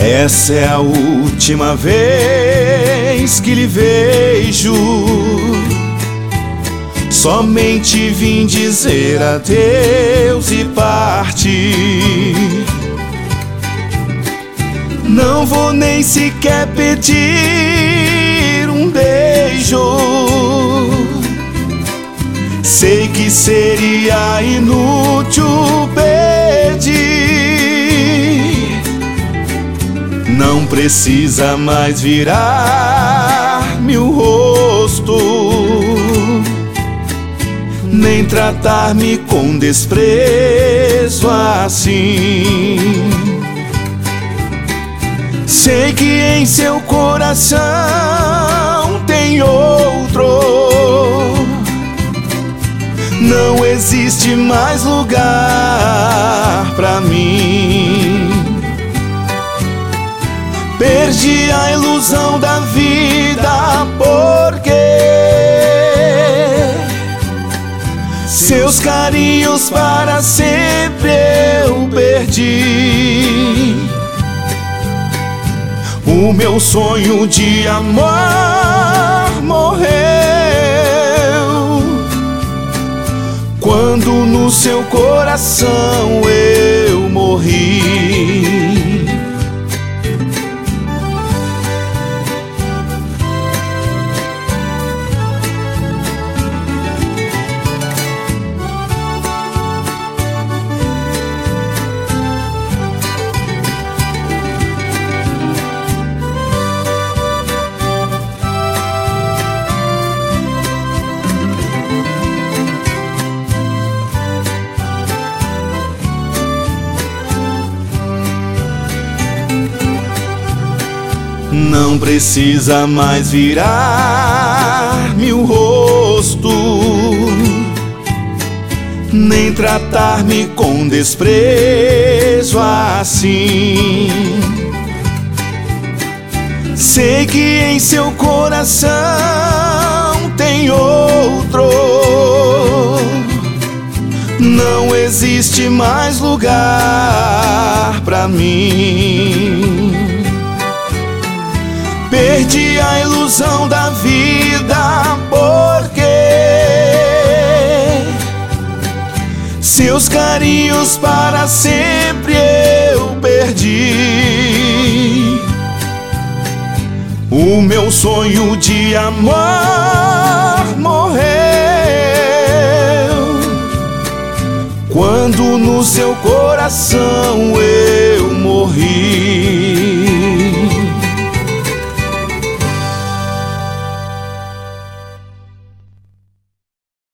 Essa é a última vez que lhe vejo. Somente vim dizer adeus e partir. Não vou nem sequer pedir um beijo. Sei que seria inútil pedir. Não precisa mais virar-me o rosto, nem tratar-me com desprezo assim. Sei que em seu coração tem outro. Não existe mais lugar pra mim. Perdi a ilusão da vida porque seus carinhos para sempre eu perdi. O meu sonho de amor morreu quando no seu coração eu morri. Não precisa mais virar-me o rosto, nem tratar-me com desprezo assim. Sei que em seu coração tem outro. Não existe mais lugar pra mim. Perdi a ilusão da vida porque seus carinhos para sempre eu perdi. O meu sonho de amor morreu quando no seu coração